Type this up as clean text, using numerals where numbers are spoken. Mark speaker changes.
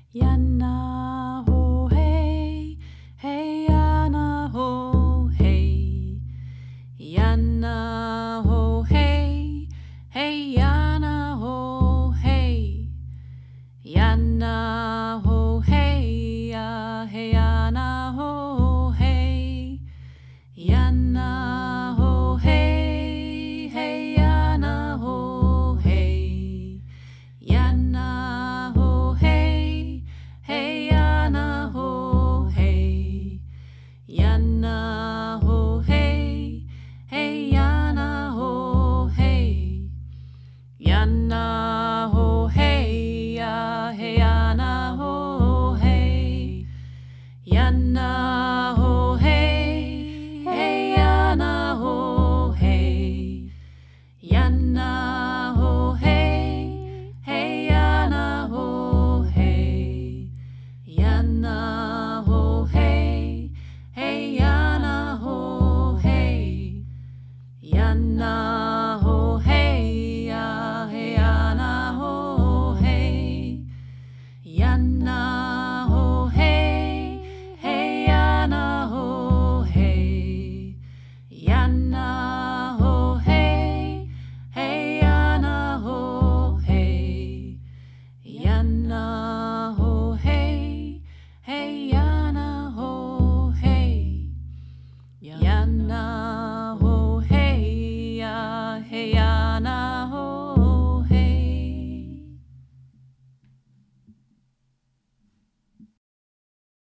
Speaker 1: Yana ho hey, hey yana ho hey, yana ho hey, hey yana ho hey, yana ho hey ya hey yana ho hey, yana ho hey, hey yana ho hey, yana ho hey. Hey yana ho hey, yana ho hey, hey yana ho hey, yana ho hey, ya hey yana ho hey, yana